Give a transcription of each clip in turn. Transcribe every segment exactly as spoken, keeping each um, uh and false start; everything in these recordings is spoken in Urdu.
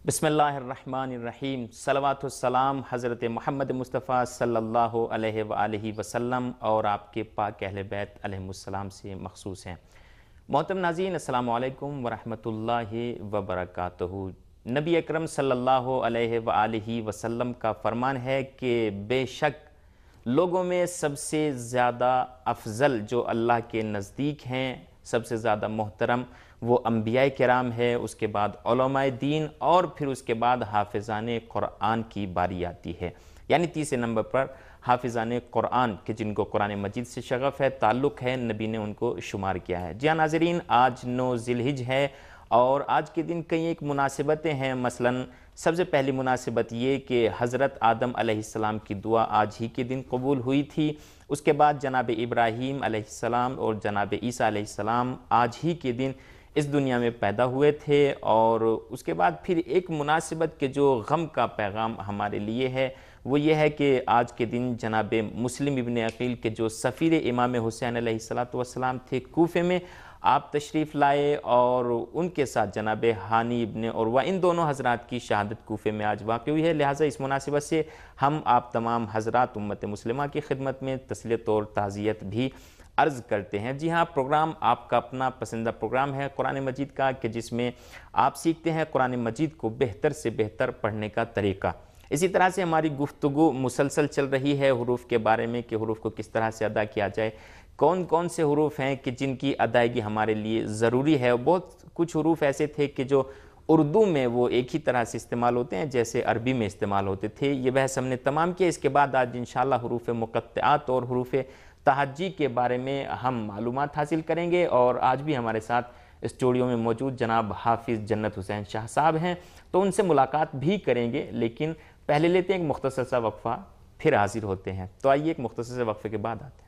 بسم اللہ الرحمن الرحیم، صلوات والسلام حضرت محمد مصطفیٰ صلی اللہ علیہ وآلہ وسلم اور آپ کے پاک اہل بیت علیہم السلام سے مخصوص ہیں۔ محترم ناظرین، السلام علیکم ورحمۃ اللہ وبرکاتہ۔ نبی اکرم صلی اللہ علیہ وآلہ وسلم کا فرمان ہے کہ بے شک لوگوں میں سب سے زیادہ افضل جو اللہ کے نزدیک ہیں، سب سے زیادہ محترم وہ انبیاء کرام ہے، اس کے بعد علماء دین، اور پھر اس کے بعد حافظان قرآن کی باری آتی ہے۔ یعنی تیسرے نمبر پر حافظان قرآن کہ جن کو قرآن مجید سے شغف ہے، تعلق ہے، نبی نے ان کو شمار کیا ہے۔ جی ہاں ناظرین، آج نو ذی الحجہ ہے اور آج کے دن کئی ایک مناسبتیں ہیں۔ مثلاً سب سے پہلی مناسبت یہ کہ حضرت آدم علیہ السلام کی دعا آج ہی کے دن قبول ہوئی تھی۔ اس کے بعد جناب ابراہیم علیہ السلام اور جناب عیسیٰ علیہ السلام آج ہی کے دن اس دنیا میں پیدا ہوئے تھے، اور اس کے بعد پھر ایک مناسبت کے جو غم کا پیغام ہمارے لیے ہے وہ یہ ہے کہ آج کے دن جناب مسلم ابن عقیل کے جو سفیر امام حسین علیہ السلام تھے کوفے میں، آپ تشریف لائے اور ان کے ساتھ جناب ہانی ابن عروہ، ان دونوں حضرات کی شہادت کوفے میں آج واقع ہوئی ہے۔ لہٰذا اس مناسبت سے ہم آپ تمام حضرات امت مسلمہ کی خدمت میں تسلیت اور تعزیت بھی عرض کرتے ہیں۔ جی ہاں، پروگرام آپ کا اپنا پسندیدہ پروگرام ہے قرآن مجید کا، کہ جس میں آپ سیکھتے ہیں قرآن مجید کو بہتر سے بہتر پڑھنے کا طریقہ۔ اسی طرح سے ہماری گفتگو مسلسل چل رہی ہے حروف کے بارے میں کہ حروف کو کس طرح سے ادا کیا جائے، کون کون سے حروف ہیں کہ جن کی ادائیگی ہمارے لیے ضروری ہے۔ بہت کچھ حروف ایسے تھے کہ جو اردو میں وہ ایک ہی طرح سے استعمال ہوتے ہیں جیسے عربی میں استعمال ہوتے تھے۔ یہ بحث ہم نے تمام کیا۔ اس کے بعد آج انشاءاللہ حروف مقطعات اور حروف تہجی کے بارے میں ہم معلومات حاصل کریں گے، اور آج بھی ہمارے ساتھ اسٹوڈیو میں موجود جناب حافظ جنت حسین شاہ صاحب ہیں، تو ان سے ملاقات بھی کریں گے، لیکن پہلے لیتے ہیں ایک مختصر سا وقفہ، پھر حاضر ہوتے ہیں۔ تو آئیے ایک مختصر سے وقفے کے بعد آتے ہیں۔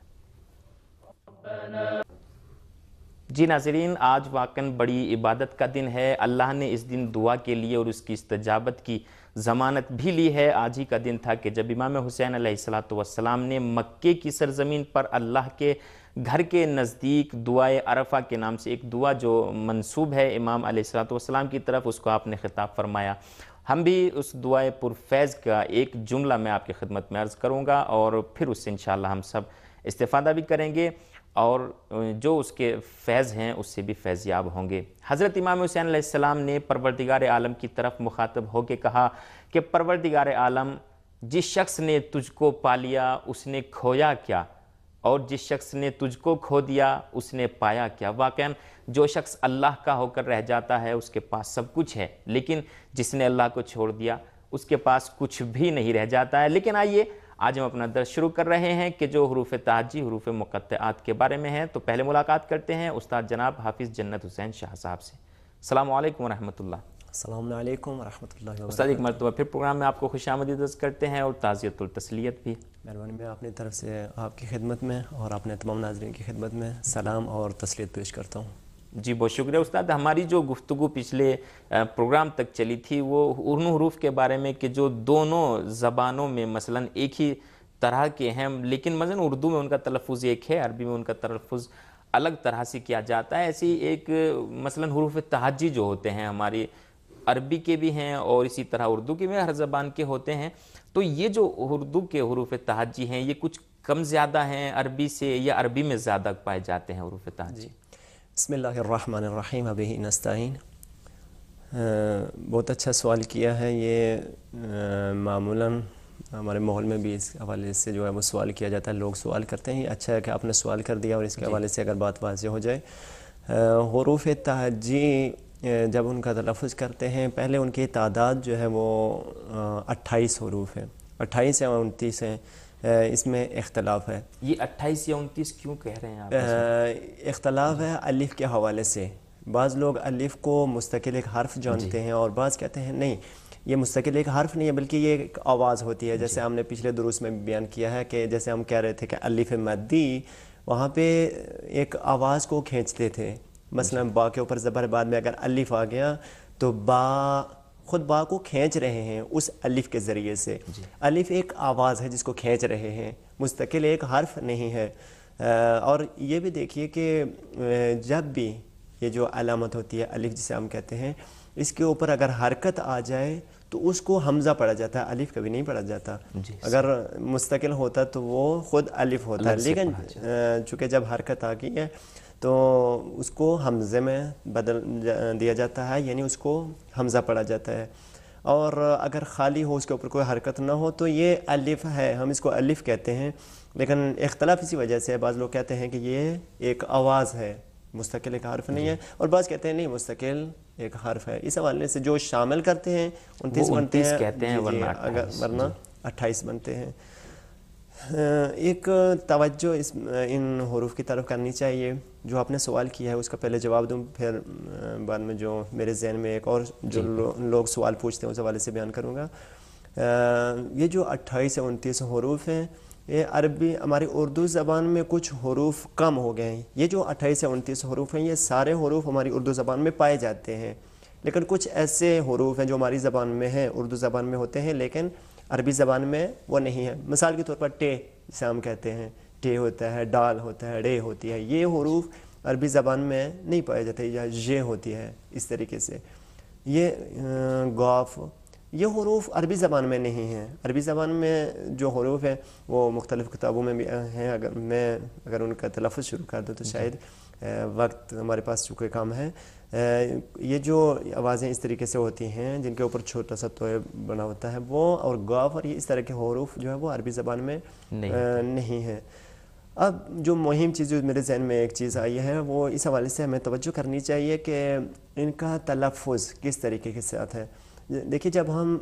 جی ناظرین، آج واقعاً بڑی عبادت کا دن ہے۔ اللہ نے اس دن دعا کے لیے اور اس کی استجابت کی ضمانت بھی لی ہے۔ آج ہی کا دن تھا کہ جب امام حسین علیہ السلام نے مکے کی سرزمین پر اللہ کے گھر کے نزدیک دعائے عرفہ کے نام سے ایک دعا جو منسوب ہے امام علیہ السلام کی طرف، اس کو آپ نے خطاب فرمایا۔ ہم بھی اس دعائے پرفیض کا ایک جملہ میں آپ کی خدمت میں عرض کروں گا، اور پھر اس سے انشاءاللہ ہم سب استفادہ بھی کریں گے، اور جو اس کے فیض ہیں اس سے بھی فیض یاب ہوں گے۔ حضرت امام حسین علیہ السلام نے پروردگار عالم کی طرف مخاطب ہو کے کہا کہ پروردگار عالم، جس شخص نے تجھ کو پا لیا اس نے کھویا کیا، اور جس شخص نے تجھ کو کھو دیا اس نے پایا کیا۔ واقعاً جو شخص اللہ کا ہو کر رہ جاتا ہے اس کے پاس سب کچھ ہے، لیکن جس نے اللہ کو چھوڑ دیا اس کے پاس کچھ بھی نہیں رہ جاتا ہے۔ لیکن آئیے آج ہم اپنا درس شروع کر رہے ہیں کہ جو حروف تہجی، حروف مقطعات کے بارے میں ہیں۔ تو پہلے ملاقات کرتے ہیں استاد جناب حافظ جنت حسین شاہ صاحب سے۔ السلام علیکم ورحمۃ اللہ۔ السلام علیکم ورحمۃ اللہ وبرکاتہ۔ استاد ایک مرتبہ پھر پروگرام میں آپ کو خوش آمدید عرض کرتے ہیں اور تعزیت التسلیت بھی۔ مہربانی، میں اپنی طرف سے آپ کی خدمت میں اور اپنے تمام ناظرین کی خدمت میں سلام اور تسلیت پیش کرتا ہوں۔ جی بہت شکریہ استاد۔ ہماری جو گفتگو پچھلے پروگرام تک چلی تھی وہ ان حروف کے بارے میں کہ جو دونوں زبانوں میں مثلاً ایک ہی طرح کے ہیں، لیکن مثلاً اردو میں ان کا تلفظ ایک ہے، عربی میں ان کا تلفظ الگ طرح سے کیا جاتا ہے۔ ایسی ایک مثلاً حروف تہجی جو ہوتے ہیں ہماری عربی کے بھی ہیں اور اسی طرح اردو کے بھی، ہر زبان کے ہوتے ہیں۔ تو یہ جو اردو کے حروف تہجی ہیں یہ کچھ کم زیادہ ہیں عربی سے، یا عربی میں زیادہ پائے جاتے ہیں حروف تہجی؟ بسم اللہ الرحمن الرحیم، ابھی نستعین۔ بہت اچھا سوال کیا ہے۔ یہ معمولاً ہمارے ماحول میں بھی اس حوالے سے جو ہے وہ سوال کیا جاتا ہے، لوگ سوال کرتے ہیں۔ اچھا ہے کہ آپ نے سوال کر دیا، اور اس کے حوالے سے اگر بات واضح ہو جائے، حروف تہجی جب ان کا تلفظ کرتے ہیں، پہلے ان کی تعداد جو ہے وہ اٹھائیس حروف ہے، اٹھائیس یا انتیس ہیں، اس میں اختلاف ہے۔ یہ اٹھائیس یا انتیس کیوں کہہ رہے ہیں آپ؟ اختلاف ہے الف کے حوالے سے۔ بعض لوگ الف کو مستقل ایک حرف جانتے ہیں، اور بعض کہتے ہیں نہیں، یہ مستقل ایک حرف نہیں ہے بلکہ یہ ایک آواز ہوتی ہے۔ جیسے ہم نے پچھلے دروس میں بیان کیا ہے کہ جیسے ہم کہہ رہے تھے کہ الف مدی، وہاں پہ ایک آواز کو کھینچتے تھے۔ مثلا با کے اوپر زبر، بعد میں اگر الف آ گیا تو با، خود با کو کھینچ رہے ہیں اس الف کے ذریعے سے۔ الف ایک آواز ہے جس کو کھینچ رہے ہیں، مستقل ایک حرف نہیں ہے۔ اور یہ بھی دیکھیے کہ جب بھی یہ جو علامت ہوتی ہے الف جسے ہم کہتے ہیں، اس کے اوپر اگر حرکت آ جائے تو اس کو حمزہ پڑھا جاتا ہے، الف کبھی نہیں پڑھا جاتا. جی اگر مستقل ہوتا تو وہ خود الف ہوتا ہے، لیکن چونکہ جب حرکت آ گئی ہے تو اس کو حمزے میں بدل دیا جاتا ہے، یعنی اس کو حمزہ پڑھا جاتا ہے. اور اگر خالی ہو، اس کے اوپر کوئی حرکت نہ ہو تو یہ الف ہے، ہم اس کو الف کہتے ہیں. لیکن اختلاف اسی وجہ سے ہے، بعض لوگ کہتے ہیں کہ یہ ایک آواز ہے، مستقل ایک حرف نہیں ہے، اور بعض کہتے ہیں نہیں مستقل ایک حرف ہے. اس حوالے سے جو شامل کرتے ہیں انتیس بنتے ہیں، کہتے ہیں جی جی اگر ورنہ اٹھائیس بنتے ہیں. ایک توجہ اس ان حروف کی طرف کرنی چاہیے. جو آپ نے سوال کیا ہے اس کا پہلے جواب دوں، پھر بعد میں جو میرے ذہن میں ایک اور جو لوگ سوال پوچھتے ہیں اس حوالے سے بیان کروں گا. یہ جو اٹھائیس سے انتیس حروف ہیں، یہ عربی ہماری اردو زبان میں کچھ حروف کم ہو گئے ہیں. یہ جو اٹھائیس سے انتیس حروف ہیں یہ سارے حروف ہماری اردو زبان میں پائے جاتے ہیں، لیکن کچھ ایسے حروف ہیں جو ہماری زبان میں ہیں، اردو زبان میں ہوتے ہیں لیکن عربی زبان میں وہ نہیں ہے. مثال کے طور پر ٹے جسے ہم کہتے ہیں، ٹے ہوتا ہے، ڈال ہوتا ہے، ڑے ہوتی ہے، یہ حروف عربی زبان میں نہیں پائے جاتے، یا ژ ہوتی ہے اس طریقے سے. یہ غاف، یہ حروف عربی زبان میں نہیں ہیں. عربی زبان میں جو حروف ہیں وہ مختلف کتابوں میں بھی ہیں. اگر میں اگر ان کا تلفظ شروع کر دوں تو شاید وقت ہمارے پاس چونکہ کم ہے. یہ جو آوازیں اس طریقے سے ہوتی ہیں جن کے اوپر چھوٹا سا توئے بنا ہوتا ہے، وہ اور غاف اور یہ اس طرح کے حروف جو ہے وہ عربی زبان میں نہیں ہیں. اب جو مہم چیز جو میرے ذہن میں ایک چیز آئی ہے وہ اس حوالے سے ہمیں توجہ کرنی چاہیے کہ ان کا تلفظ کس طریقے کے ساتھ ہے. دیکھیے جب ہم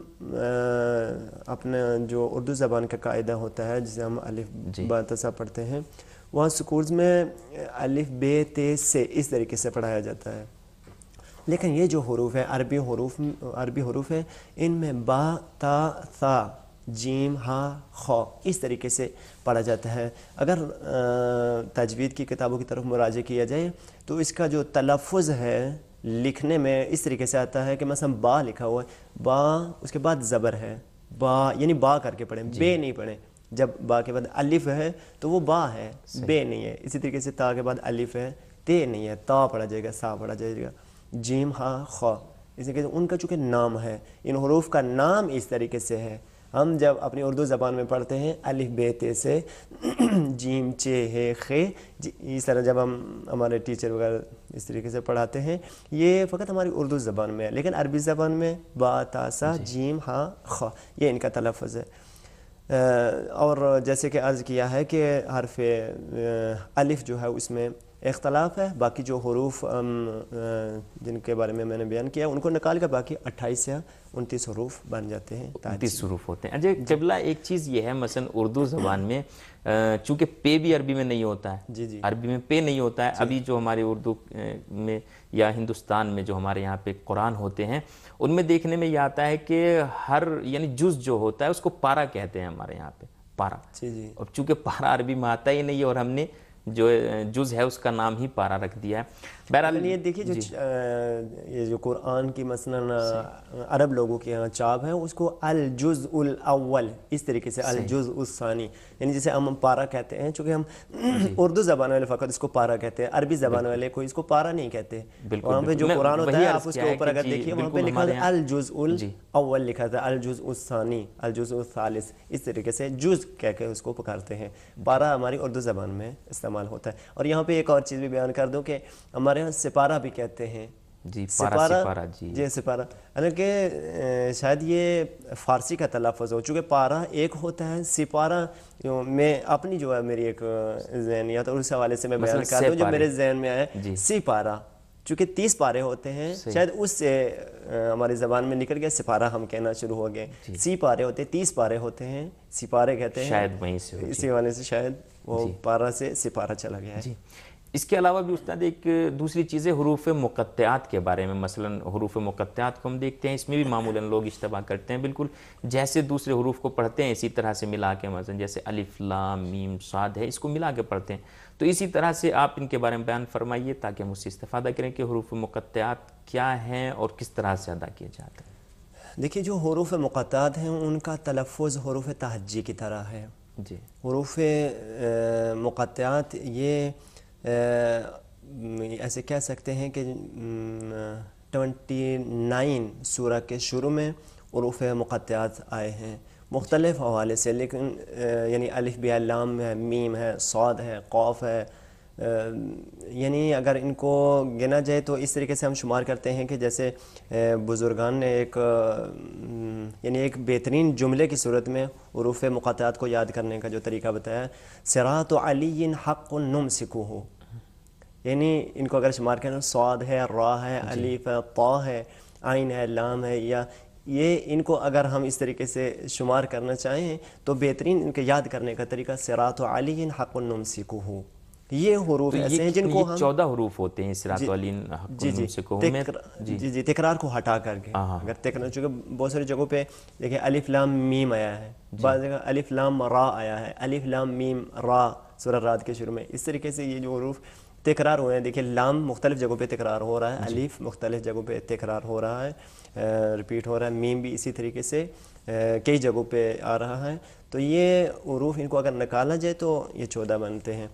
اپنا جو اردو زبان کا قاعدہ ہوتا ہے جسے ہم الف با تا سا پڑھتے ہیں، وہاں سکولز میں الف بے تے سے اس طریقے سے پڑھایا جاتا ہے. لیکن یہ جو حروف ہیں عربی حروف عربی حروف ہیں، ان میں با تا ثا جیم ہا خا اس طریقے سے پڑھا جاتا ہے. اگر تجوید کی کتابوں کی طرف مراجعہ کیا جائے تو اس کا جو تلفظ ہے لکھنے میں اس طریقے سے آتا ہے کہ مثلا با لکھا ہوا ہے، با اس کے بعد زبر ہے، با یعنی با کر کے پڑھیں، بے نہیں پڑھیں. جب با کے بعد الف ہے تو وہ با ہے، بے نہیں ہے. اسی طریقے سے تا کے بعد الف ہے، تے نہیں ہے، تا پڑھا جائے گا، سا پڑھا جائے گا. جیم ہا خا، اس طریقے سے ان کا چونکہ نام ہے، ان حروف کا نام اس طریقے سے ہے. ہم جب اپنی اردو زبان میں پڑھتے ہیں الف بے تے سے جیم چے ہے خے، اس طرح جب ہم ہمارے ٹیچر وغیرہ اس طریقے سے پڑھاتے ہیں، یہ فقط ہماری اردو زبان میں ہے. لیکن عربی زبان میں با تا سا جیم ہا خا یہ ان کا تلفظ ہے. اور جیسے کہ عرض کیا ہے کہ حرف الف جو ہے اس میں اختلاف ہے. باقی جو حروف جن کے بارے میں میں نے بیان کیا ان کو نکال کر باقی اٹھائیس یا انتیس حروف بن جاتے ہیں، انتیس حروف ہوتے ہیں. اچھا قبلہ ایک چیز یہ ہے مثلا اردو زبان میں چونکہ پے بھی عربی میں نہیں ہوتا ہے، جی جی عربی میں پے نہیں ہوتا ہے. ابھی جو ہماری اردو میں یا ہندوستان میں جو ہمارے یہاں پہ قرآن ہوتے ہیں ان میں دیکھنے میں یہ آتا ہے کہ ہر یعنی جز جو ہوتا ہے اس کو پارا کہتے ہیں ہمارے یہاں پہ، پارا. جی جی اب چونکہ پارا عربی میں آتا ہی نہیں ہے اور ہم نے جو جز ہے اس کا نام ہی پارا رکھ دیا ہے. بہرحال یہ دیکھیے جو یہ جو قرآن کی مثلا عرب لوگوں کے یہاں چاپ ہے اس کو الجزء الاول اس طریقے سے الجزء الثانی یعنی جسے ہم پارا کہتے ہیں. چونکہ ہم اردو زبان والے فقط اس کو پارا کہتے ہیں، عربی زبان والے کوئی اس کو پارا نہیں کہتے. وہاں پہ جو قرآن ہوتا ہے آپ اس کے اوپر اگر دیکھیے وہاں پہ لکھا ہے الجزء الاول، لکھا تھا الجزء الثانی، الجزء الثالث، اس طریقے سے جز کہہ کے اس کو پکارتے ہیں. پارا ہماری اردو زبان میں استعمال ہوتا ہے. اور یہاں پہ ایک اور چیز بھی بیان کر دوں کہ ہمارے یہاں سپارہ بھی کہتے ہیں. جی پارا سپارہ، جی جی سپارہ، حالانکہ شاید یہ فارسی کا تلفظ ہو، چونکہ پارا ایک ہوتا ہے، سپارہ میں اپنی جو ہے میری ایک ذہنیت اور اس حوالے سے میں بیان کر دوں جو میرے ذہن میں آیا. سپارہ چونکہ تیس پارے ہوتے ہیں، شاید اس سے ہماری زبان میں نکل گیا سپارہ ہم کہنا شروع ہو گئے. سی پارے ہوتے ہیں، تیس پارے ہوتے ہیں، سپارے کہتے ہیں، شاید وہیں سے اسی حوالے سے شاید وہ پارا سے سپارہ چلا گیا ہے. اس کے علاوہ بھی استاد ایک دوسری چیز ہے حروف مقطعات کے بارے میں. مثلا حروف مقطعات کو ہم دیکھتے ہیں، اس میں بھی معمولاً لوگ اشتباہ کرتے ہیں. بالکل جیسے دوسرے حروف کو پڑھتے ہیں اسی طرح سے ملا کے، مثلا جیسے الف لام میم صاد ہے اس کو ملا کے پڑھتے ہیں. تو اسی طرح سے آپ ان کے بارے میں بیان فرمائیے تاکہ ہم اس سے استفادہ کریں کہ حروف مقطعات کیا ہیں اور کس طرح سے ادا کیے جاتے ہیں. دیکھیے جو حروف مقطعات ہیں ان کا تلفظ حروف تہجی کی طرح ہے. جی حروف مقطعات یہ ایسے کہہ سکتے ہیں کہ ٹوینٹی نائن سورہ کے شروع میں حروف مقطعات آئے ہیں مختلف حوالے سے، لیکن یعنی الف بے لام ہے، میم ہے، صاد ہے، قاف ہے، یعنی اگر ان کو گنا جائے تو اس طریقے سے ہم شمار کرتے ہیں کہ جیسے بزرگان نے ایک یعنی ایک بہترین جملے کی صورت میں حروف مقطعات کو یاد کرنے کا جو طریقہ بتایا، صراط علی حق نمسکہ، یعنی ان کو اگر شمار کریں صاد ہے، را ہے، الف ہے، طا ہے، عین ہے، لام ہے، یا یہ ان کو اگر ہم اس طریقے سے شمار کرنا چاہیں تو بہترین ان کے یاد کرنے کا طریقہ صراط علی حق نمسکہ. یہ حروف ایسے ہیں جن کو ہم چودہ حروف ہوتے ہیں صراط علی حق جی جی نمسکہ میں جی جی تکرار کو ہٹا کر کے، اگر تکرار چونکہ بہت ساری جگہوں پہ دیکھیں الف لام میم آیا ہے، بعض جگہ الف لام را آیا ہے، الف لام میم را سورہ رعد کے شروع میں، اس طریقے سے یہ جو حروف تکرار ہوئے ہیں. دیکھیں لام مختلف جگہوں پہ تکرار ہو رہا ہے، الف مختلف جگہوں پہ تکرار ہو رہا ہے، رپیٹ ہو رہا ہے، میم بھی اسی طریقے سے کئی جگہوں پہ آ رہا ہے. تو یہ حروف ان کو اگر نکالا جائے تو یہ چودہ بنتے ہیں.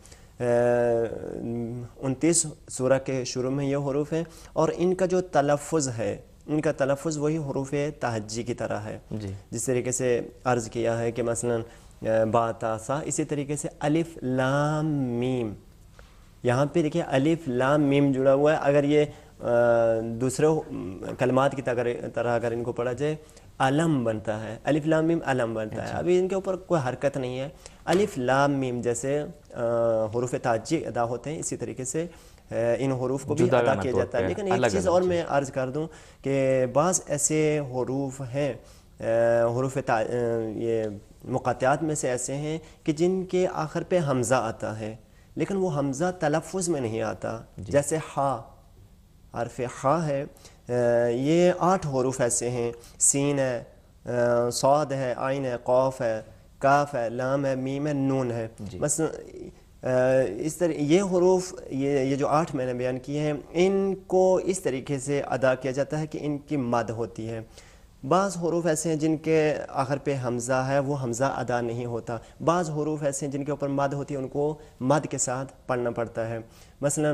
انتیس سورہ کے شروع میں یہ حروف ہیں، اور ان کا جو تلفظ ہے، ان کا تلفظ وہی حروف تہجی کی طرح ہے. جس طریقے سے عرض کیا ہے کہ مثلا با تا سا، اسی طریقے سے الف لام میم، یہاں پہ دیکھیں الف لام میم جڑا ہوا ہے. اگر یہ دوسرے کلمات کی طرح اگر ان کو پڑھا جائے علم بنتا ہے، الف لام میم علم بنتا ہے. ابھی ان کے اوپر کوئی حرکت نہیں ہے. الف لام میم جیسے حروف تہجی ادا ہوتے ہیں، اسی طریقے سے ان حروف کو بھی ادا کیا جاتا ہے. لیکن ایک چیز اور میں عرض کر دوں کہ بعض ایسے حروف ہیں، حروف یہ مقطعات میں سے ایسے ہیں کہ جن کے آخر پہ حمزہ آتا ہے، لیکن وہ حمزہ تلفظ میں نہیں آتا. جیسے ہا، حرف ہا ہے، یہ آٹھ حروف ایسے ہیں، سین ہے، صاد ہے، عین ہے، قاف ہے، کاف ہے، لام ہے، میم ہے، نون ہے. بس اس طرح یہ حروف یہ یہ جو آٹھ میں نے بیان کیے ہیں، ان کو اس طریقے سے ادا کیا جاتا ہے کہ ان کی مد ہوتی ہے. بعض حروف ایسے ہیں جن کے آخر پہ حمزہ ہے، وہ حمزہ ادا نہیں ہوتا. بعض حروف ایسے ہیں جن کے اوپر مد ہوتی ہے، ان کو مد کے ساتھ پڑھنا پڑتا ہے. مثلا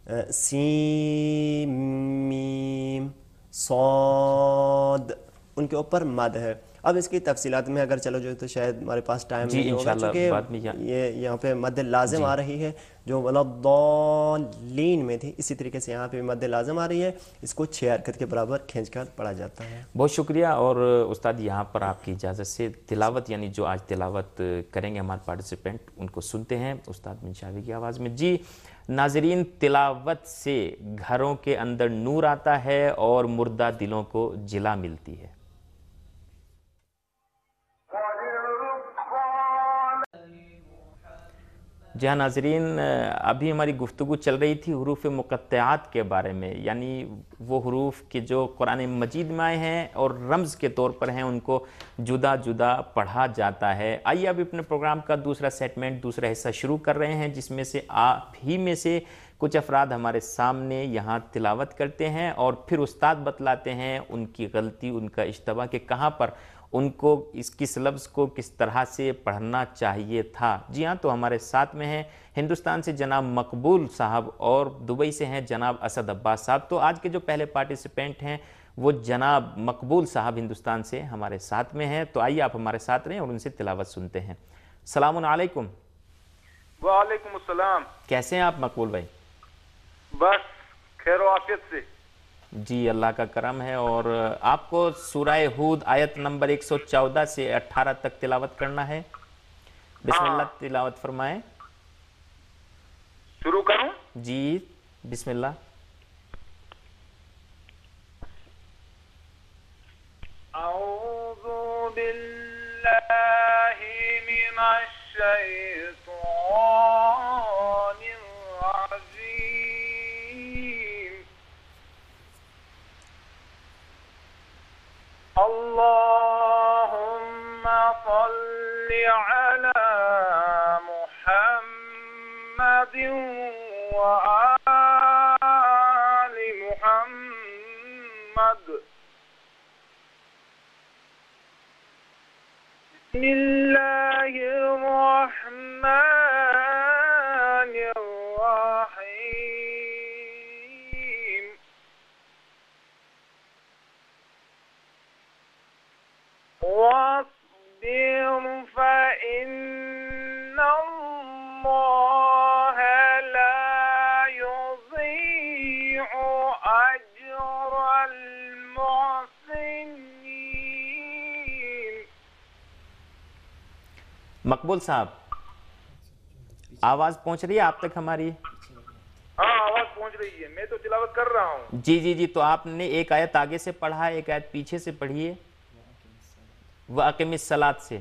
سین میم صاد، ان کے اوپر مد ہے. اب اس کی تفصیلات میں اگر چلو جو تو شاید ہمارے پاس ٹائم نہیں ہوگا، چونکہ یہ یہاں پہ مد لازم آ رہی ہے جو ولضالین میں تھی، اسی طریقے سے یہاں پہ مد لازم آ رہی ہے، اس کو چھ حرکت کے برابر کھینچ کر پڑھا جاتا ہے. بہت شکریہ. اور استاد یہاں پر آپ کی اجازت سے تلاوت یعنی جو آج تلاوت کریں گے ہمارے پارٹیسپینٹ، ان کو سنتے ہیں استاد منشاوی کی آواز میں. جی ناظرین، تلاوت سے گھروں کے اندر نور آتا ہے اور مردہ دلوں کو جلا ملتی ہے. جی ہاں ناظرین، ابھی ہماری گفتگو چل رہی تھی حروف مقطعات کے بارے میں، یعنی وہ حروف کے جو قرآن مجید میں آئے ہیں اور رمز کے طور پر ہیں، ان کو جدا جدا پڑھا جاتا ہے. آئیے اب اپنے پروگرام کا دوسرا سیگمنٹ، دوسرا حصہ شروع کر رہے ہیں، جس میں سے آپ ہی میں سے کچھ افراد ہمارے سامنے یہاں تلاوت کرتے ہیں اور پھر استاد بتلاتے ہیں ان کی غلطی، ان کا اشتباہ کہ کہاں پر ان کو اس کس لفظ کو کس طرح سے پڑھنا چاہیے تھا. جی ہاں، تو ہمارے ساتھ میں ہیں ہندوستان سے جناب مقبول صاحب اور دبئی سے ہیں جناب اسد عباس صاحب. تو آج کے جو پہلے پارٹیسپینٹ ہیں وہ جناب مقبول صاحب ہندوستان سے ہمارے ساتھ میں ہیں. تو آئیے آپ ہمارے ساتھ رہیں اور ان سے تلاوت سنتے ہیں. السلام علیکم. وعلیکم السلام. کیسے ہیں آپ مقبول بھائی؟ بس خیر و عافیت سے. جی اللہ کا کرم ہے. اور آپ کو سورہ ہود آیت نمبر ایک سو چودہ سے اٹھارہ تک تلاوت کرنا ہے. بسم اللہ تلاوت فرمائیں. شروع کروں؟ جی بسم اللہ. اعوذ باللہ من الشیطان الرجیم. اللهم صل على محمد وآل محمد. بسم الله الرحمن الرحيم. मकबूल साहब, आवाज़ पहुंच रही है आप तक हमारी? हाँ, आवाज पहुंच रही है, मैं तो तिलावत कर रहा हूँ। जी जी जी। तो आपने एक आयत आगे से पढ़ा, एक आयत पीछे से पढ़िए, व अक़िमिस सलात से।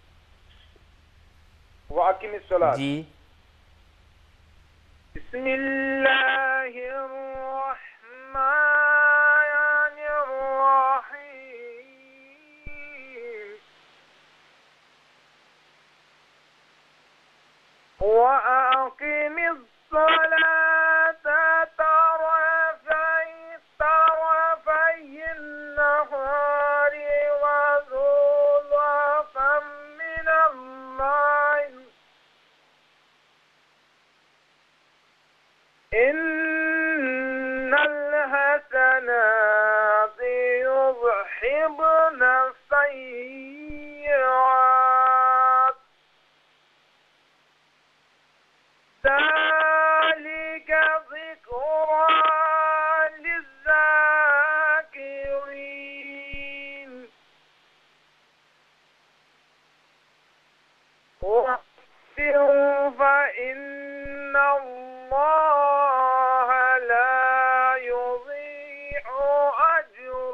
वाकिमिस सलात। जी। बिस्मिल्लाहिर्रहमानिर्रहीम वअक़िमिस सलाता तरफ़य तरफ़यिन नहारी वज़ुलफ़म मिनल लैल इन्नल हसनाति युज़हिबन सय्यिआत ذلك ذكرى للذاكرين واصبروا فإن الله لا يضيع أجر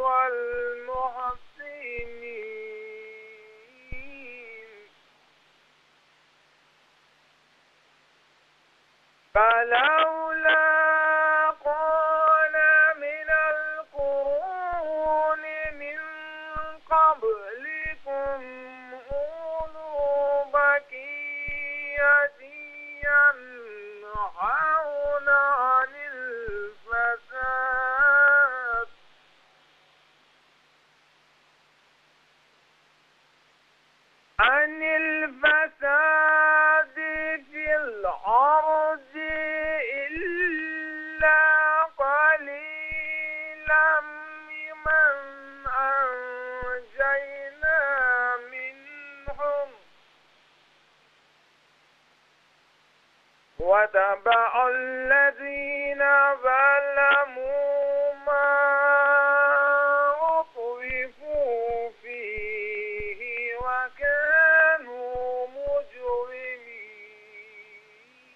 المحسنين فلولا كان من القرون من قبلكم أولو بقية ينهون عن الفساد عن الفساد في الأرض إلا قليلا ممن أنجينا منهم وتبع الذين ظلموا ما أطرفوا فيه وكانوا مجرمين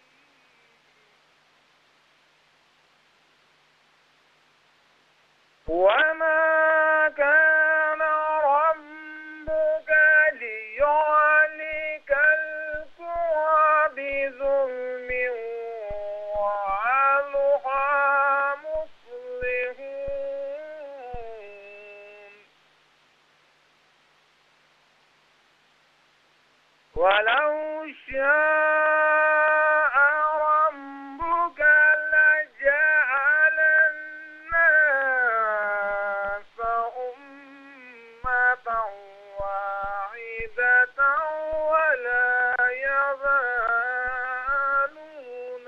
وما كان ربك ليهلك القرى بظلم وأهلها مصلحون ولو شاء ربك لجعل الناس أمة واحدة ولا يزالون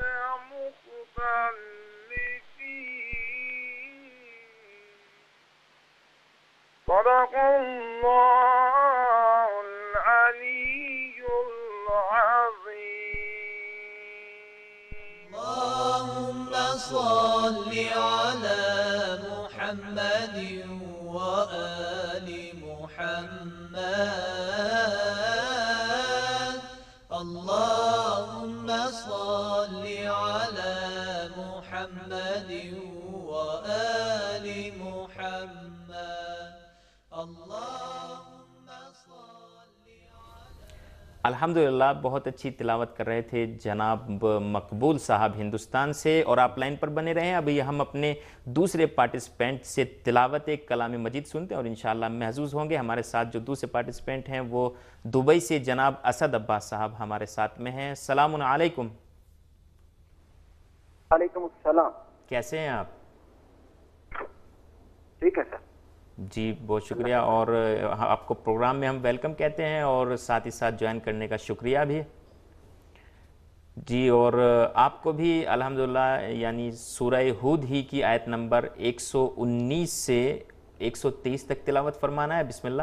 مختلفين صدق الله العلي العظيم. اللهم صل على محمد وآل محمد. اللهم صل على محمد وآل محمد. اللهم صل अल्हम्दुलिल्लाह, बहुत अच्छी तिलावत कर रहे थे जनाब मकबूल साहब हिंदुस्तान से, और आप लाइन पर बने रहें। अभी हम अपने दूसरे पार्टिसिपेंट से तिलावत एक कलाम मजीद सुनते हैं और इंशाअल्लाह महजूज होंगे। हमारे साथ जो दूसरे पार्टिसिपेंट हैं वो दुबई से जनाब असद अब्बास साहब हमारे साथ में हैं। सलामुन अलैकुम। वालेकुम अस्सलाम। कैसे हैं आप? ठीक है सर। जी, बहुत शुक्रिया, और आपको प्रोग्राम में हम वेलकम कहते हैं और साथ ही साथ ज्वाइन करने का शुक्रिया भी जी। और आपको भी अल्हम्दुलिल्लाह यानी सूरह हूद ही की आयत नंबर एक सौ उन्नीस से एक सौ तेईस तक तिलावत फरमाना है। बिस्मिल्लाह।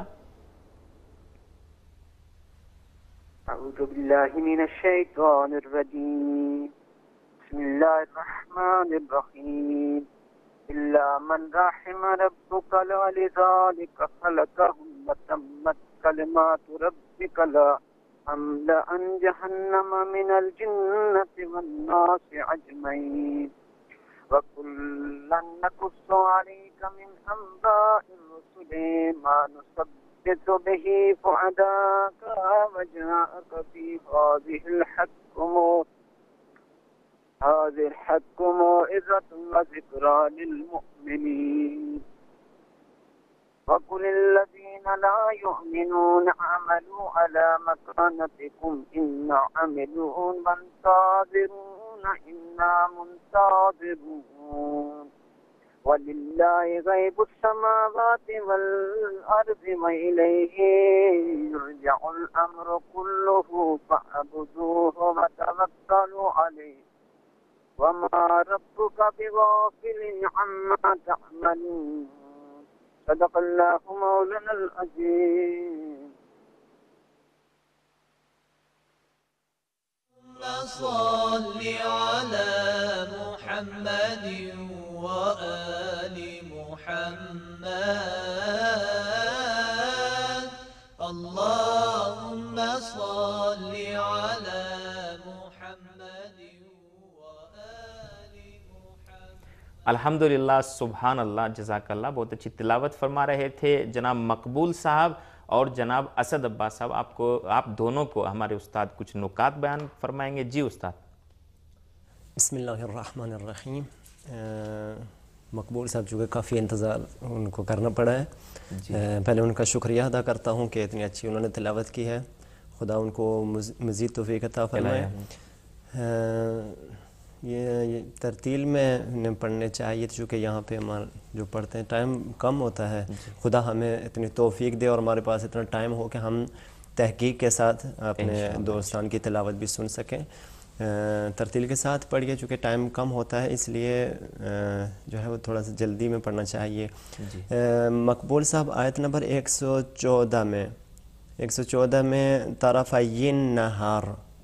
अऊज़ु बिल्लाहि मिनश शैतानिर रजीम। बिस्मिल्लाहिर रहमानिर रहीम। इल्ला मन रहिमा रब्बुका वलिज़ालिका खलक़हुम व तम्मत कलिमातु रब्बिका ला لأملأن جهنم من الجنة والناس أجمعين وكلا نقص عليك من أنباء الرسل ما نثبت به فؤادك وجاءك في هذه الحق هذه الحق موعظة وذكرى للمؤمنين وقل الذين لا يؤمنون اعملوا على مكانتكم إنا عاملون وانتظرون إنا منتظرون ولله غيب السماوات والأرض وإليه يرجع الأمر كله فاعبدوه وتوكلوا عليه وما ربك بغافل عما تعملون صدق الله مولانا العظيم. صل على محمد وآل محمد اللهم صل على محمد وآل محمد. अल्हम्दुलिल्लाह, सुभान अल्लाह, जज़ाकल्लाह. बहुत अच्छी तिलावत फरमा रहे थे जनाब मकबूल साहब और जनाब असद अब्बास साहब. आपको आप दोनों को हमारे उस्ताद कुछ नुकात बयान फरमाएंगे. जी उस्ताद. बिस्मिल्लाहिर्रहमानिर्रहीम. मकबूल साहब चूँकि काफ़ी इंतज़ार उनको करना पड़ा है, पहले उनका शुक्रिया अदा करता हूँ कि इतनी अच्छी उन्होंने तिलावत की है. खुदा उनको मज़ीद तौफ़ीक़ अता फरमाए. ये, ये तरतील में ने पढ़ने चाहिए, चूँकि यहाँ पे हमारा जो पढ़ते हैं टाइम कम होता है. खुदा हमें इतनी तौफ़ीक़ दे और हमारे पास इतना टाइम हो कि हम तहक़ीक़ के साथ अपने दोस्तान की तिलावत भी सुन सकें. तरतील के साथ पढ़िए, चूँकि टाइम कम होता है इसलिए जो है वो थोड़ा सा जल्दी में पढ़ना चाहिए. मकबूल साहब आयत नंबर एक सौ चौदह में एक सौ चौदह में तरफ़यिन नहार,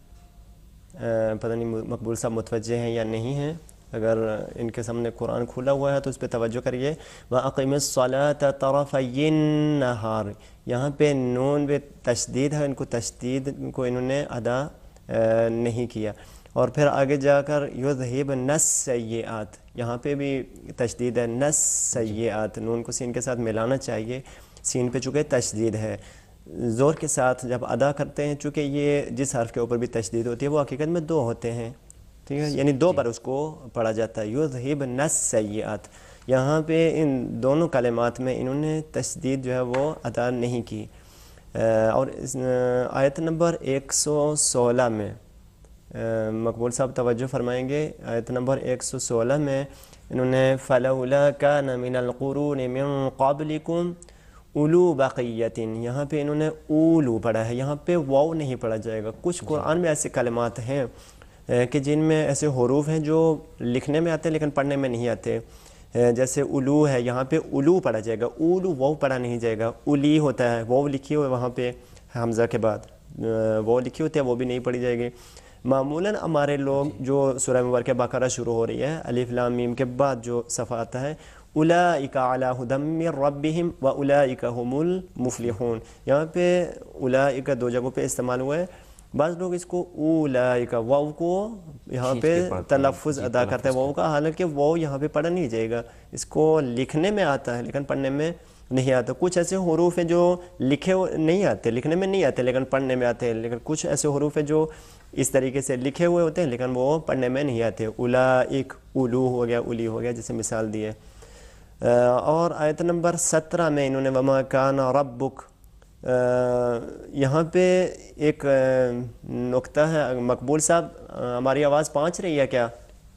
पता नहीं मकबूल साहब मुतवज्जे हैं या नहीं हैं. अगर इनके सामने कुरान खुला हुआ है तो उस पर तवज्जो करिए. व अक़िमिस्सलात तरफ़यिन नहार, यहाँ पे नून पे तशदीद है, इनको तशदीद को इन्होंने अदा नहीं किया. और फिर आगे जाकर युज़हिब नस्सय्यिआत, यहाँ पे भी तशदीद है. नस्सय्यिआत, नून को सीन के साथ मिलाना चाहिए, सीन पे चूँकि तशदीद है. ज़ोर के साथ जब अदा करते हैं, चूँकि ये जिस हर्फ के ऊपर भी तशदीद होती है वो हकीकत में दो होते हैं, ठीक है, यानी दो बार उसको पढ़ा जाता है. युज़हिब नस्सय्यिआत, यहाँ पे इन दोनों कलिमात में इन्होंने तशदीद जो है वो अदा नहीं की. और इस आयत नंबर एक सौ सोलह में मकबूल साहब तवज्जो फरमाएंगे. आयत नंबर एक सौ सोलह में इन्होंने फलौला कान मिनल क़ुरून मिन क़ब्लिकुम उलू बक़ियतिन, यहाँ पे इन्होंने उलू पढ़ा है, यहाँ पे वाव नहीं पढ़ा जाएगा. कुछ कुरान में ऐसे कलिमात हैं कि जिनमें ऐसे हुरूफ हैं जो लिखने में आते हैं लेकिन पढ़ने में नहीं आते. जैसे उलू है, यहाँ पे उलू पढ़ा जाएगा, उलू वाव पढ़ा नहीं जाएगा. उली होता है, वाव लिखी हुई है वहाँ पे हमज़ा के बाद वाव लिखी होती है, वो भी नहीं पढ़ी जाएगी. मामूलन हमारे लोग जो सूरह मुबारक बकरा शुरू हो रही है, अलिफ लाम मीम के बाद जो सफ़ा आता है, उलाइका अला हुदम मिर रब्बिहिम व उलाइका हुमुल मुफलिहून, यहाँ पे उलाइका दो जगहों पे इस्तेमाल हुआ है. बाज़ लोग इसको उलाइका वाव को यहाँ पे तलफ़ुज़ अदा करते हैं वाव का, हालांकि वाव यहाँ पे पढ़ा नहीं जाएगा. इसको लिखने में आता है लेकिन पढ़ने में नहीं आता. कुछ ऐसे हुरूफ हैं जो लिखे नहीं आते, लिखने में नहीं आते लेकिन पढ़ने में आते हैं. लेकिन कुछ ऐसे हुरूफ हैं जो इस तरीके से लिखे हुए होते हैं लेकिन वो पढ़ने में नहीं आते. उलाइक, उलू हो गया, उली हो गया, जैसे मिसाल दी है. और आयत नंबर सत्रह में इन्होंने वमा काना रब्बुक, यहाँ पे एक नुक्ता है. मकबूल साहब हमारी आवाज़ पहुँच रही है क्या?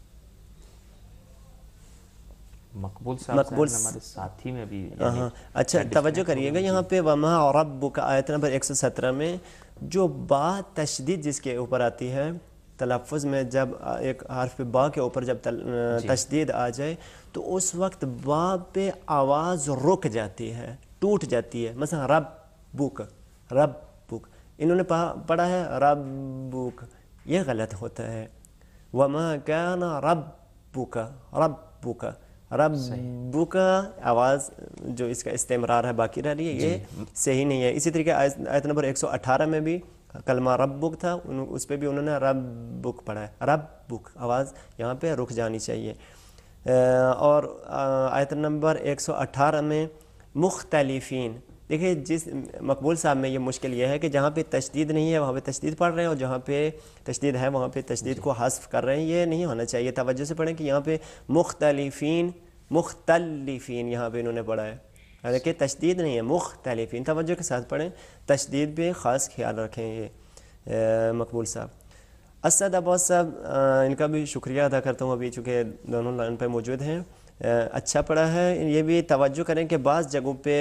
मकबूल साहब मकबूल हमारे साथी में भी. हाँ, अच्छा तवज्जो करिएगा, यहाँ पे वमा रब्बुक आयत नंबर एक सौ सत्रह में जो बा तशदीद जिसके ऊपर आती है तलफ़ुज़ में, जब एक हर्फ पे बा के ऊपर जब तशदीद आ जाए तो उस वक्त बा पे आवाज़ रुक जाती है, टूट जाती है. मसलन रब्बुक, रब्बुक, इन्होंने पढ़ा है रब्बुक, ये गलत होता है. वमा काना रब्बुक, रब्बुक, रब्बुका आवाज़ जो इसका इस्तेमरार है बाकी रह रही है, ये सही नहीं है. इसी तरीके आयत नंबर एक सौ अठारह में भी کلمہ ربک تھا اس پہ بھی انہوں نے ربک پڑھا ہے, ربک آواز یہاں پہ رک جانی چاہیے. اور آیت نمبر ایک سو اٹھارہ میں مختلفین, دیکھیں جس مقبول صاحب میں یہ مشکل یہ ہے کہ جہاں پہ تشدید نہیں ہے وہاں پہ تشدید پڑھ رہے ہیں, اور جہاں پہ تشدید ہے وہاں پہ تشدید کو حذف کر رہے ہیں. یہ نہیں ہونا چاہیے. توجہ سے پڑھیں کہ یہاں پہ مختلفین مختلفین یہاں پہ انہوں نے پڑھا ہے, حالانکہ تشدید نہیں ہے, مختلفین. توجہ کے ساتھ پڑھیں, تشدید پہ خاص خیال رکھیں. یہ مقبول صاحب. اسد عباس صاحب, ان کا بھی شکریہ ادا کرتا ہوں, ابھی چونکہ دونوں لائن پہ موجود ہیں. اچھا پڑھا ہے. یہ بھی توجہ کریں کہ بعض جگہوں پہ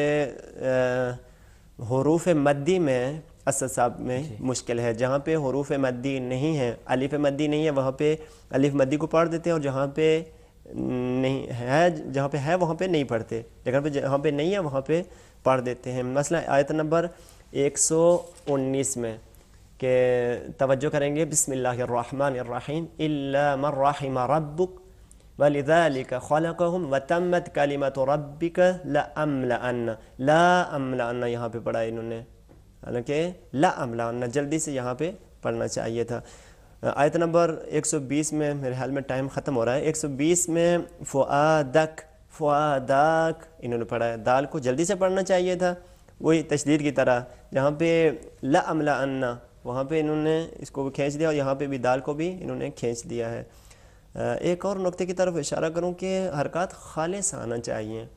حروف مدی میں اسد صاحب میں مشکل ہے. جہاں پہ حروف مدی نہیں ہے, الف مدی نہیں ہے, وہاں پہ الف مدی کو پڑھ دیتے ہیں, اور جہاں پہ نہیں ہے جہاں پہ ہے وہاں پہ نہیں پڑھتے, لیکن پہ جہاں پہ نہیں ہے وہاں پہ پڑھ دیتے ہیں. مثلا آیت نمبر ایک سو انیس میں کہ توجہ کریں گے, بسم اللہ الرحمن الرحیم, الا من رحم ربک وَلِذَلِكَ خَلَقَهُمْ وَتَمَّتْ كَلِمَةُ رَبِّكَ لَأَمْلَأَنَّ لَأَمْلَأَنَّ یہاں پہ پڑھا انہوں نے, حالانکہ لَأَمْلَأَنَّ جلدی سے یہاں پہ پڑھنا چاہیے تھا. آیت نمبر ایک سو بیس میں, میرے حال میں ٹائم ختم ہو رہا ہے, ایک سو بیس میں فؤادک فؤادک انہوں نے پڑھا ہے. دال کو جلدی سے پڑھنا چاہیے تھا, وہی تشدید کی طرح. جہاں پہ لَأَمْلَأَنَّ وہاں پہ انہوں نے اس کو کھینچ دیا, اور یہاں پہ بھی دال کو بھی انہوں نے کھینچ دیا ہے. ایک اور نقطے کی طرف اشارہ کروں کہ حرکات خالص آنا چاہیے.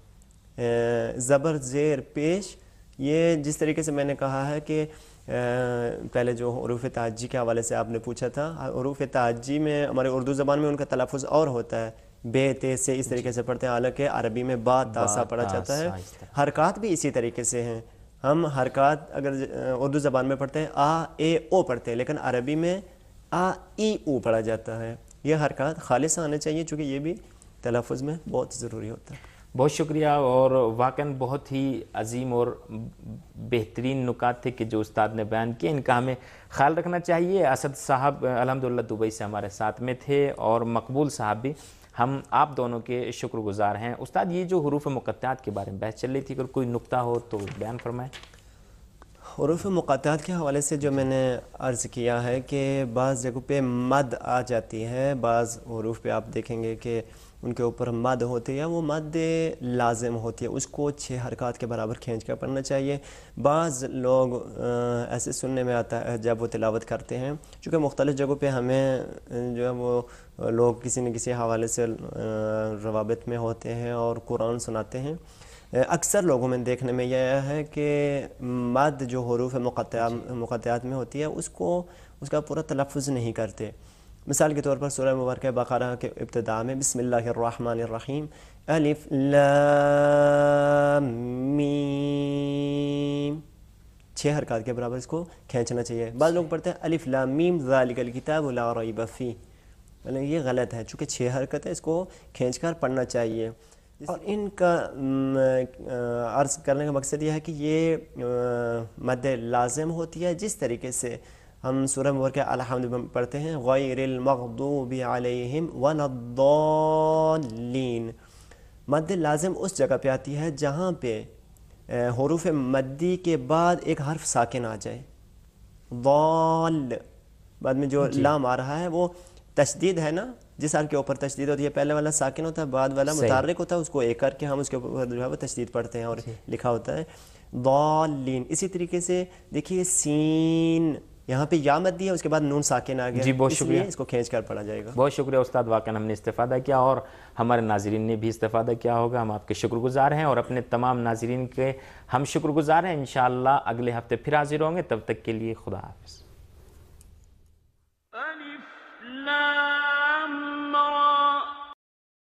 زبر زیر پیش, یہ جس طریقے سے میں نے کہا ہے کہ پہلے جو حروف تعجی کے حوالے سے آپ نے پوچھا تھا, حروف تعجی میں ہمارے اردو زبان میں ان کا تلفظ اور ہوتا ہے, بے تے سے اس طریقے سے پڑھتے ہیں, حالانکہ عربی میں با تاسا پڑھا جاتا ہے. حرکات بھی اسی طریقے سے ہیں. ہم حرکات اگر اردو زبان میں پڑھتے ہیں آ اے او پڑھتے ہیں, لیکن عربی میں آ ای او پڑھا جاتا ہے. یہ حرکات خالص آنے چاہیے, چونکہ یہ بھی تلفظ میں بہت ضروری ہوتا ہے. بہت شکریہ, اور واقعاً بہت ہی عظیم اور بہترین نکات تھے کہ جو استاد نے بیان کیے, ان کا ہمیں خیال رکھنا چاہیے. اسد صاحب الحمدللہ دبئی سے ہمارے ساتھ میں تھے, اور مقبول صاحب بھی, ہم آپ دونوں کے شکر گزار ہیں. استاد, یہ جو حروف مقطعات کے بارے میں بحث چل رہی تھی, اگر کوئی نقطہ ہو تو بیان فرمائیں. حروف مقطعات کے حوالے سے جو میں نے عرض کیا ہے کہ بعض جگہوں پہ مد آ جاتی ہے, بعض حروف پہ آپ دیکھیں گے کہ ان کے اوپر مد ہوتی ہے, وہ مد لازم ہوتی ہے, اس کو چھ حرکات کے برابر کھینچ کر پڑھنا چاہیے. بعض لوگ ایسے سننے میں آتا ہے جب وہ تلاوت کرتے ہیں, چونکہ مختلف جگہوں پہ ہمیں جو ہے وہ لوگ کسی نہ کسی حوالے سے روابط میں ہوتے ہیں اور قرآن سناتے ہیں, اکثر لوگوں میں دیکھنے میں یہ ہے کہ مد جو حروف مقطعات میں ہوتی ہے اس کو اس کا پورا تلفظ نہیں کرتے. مثال کے طور پر سورہ مبارکہ بقرہ کے ابتداء میں بسم اللہ الرحمن الرحیم, الف لام میم, چھ حرکات کے برابر اس کو کھینچنا چاہیے. بعض لوگ پڑھتے ہیں الف لام میم ذالک الکتاب لا ریب فیہ, یہ غلط ہے, چونکہ چھ حرکت ہے, اس کو کھینچ کر پڑھنا چاہیے. اور ان کا عرض کرنے کا مقصد یہ ہے کہ یہ مد لازم ہوتی ہے, جس طریقے سے ہم سورہ مبارکہ الحمد پڑھتے ہیں غیر المغضوب علیہم ولا الضالین. مد لازم اس جگہ پہ آتی ہے جہاں پہ حروف مدی کے بعد ایک حرف ساکن آ جائے. ضال بعد میں جو لام آ رہا ہے وہ تشدید ہے نا, جس حرف کے اوپر تشدید ہوتی ہے, پہلے والا ساکن ہوتا ہے, بعد والا متحرک ہوتا ہے, اس کو ایک کر کے ہم اس کے اوپر جو ہے وہ تشدید پڑھتے ہیں اور لکھا ہوتا ہے ضالین. اسی طریقے سے دیکھیے سین, یہاں پہ یا مدی ہے, اس کے بعد نون ساکن آ گیا, جی بہت شکریہ, اس کو کھینچ کر پڑھا جائے گا. بہت شکریہ استاد, واقعا ہم نے استفادہ کیا اور ہمارے ناظرین نے بھی استفادہ کیا ہوگا. ہم آپ کے شکر گزار ہیں, اور اپنے تمام ناظرین کے ہم شکر گزار ہیں. انشاءاللہ اگلے ہفتے پھر حاضر ہوں گے, تب تک کے لیے خدا حافظ.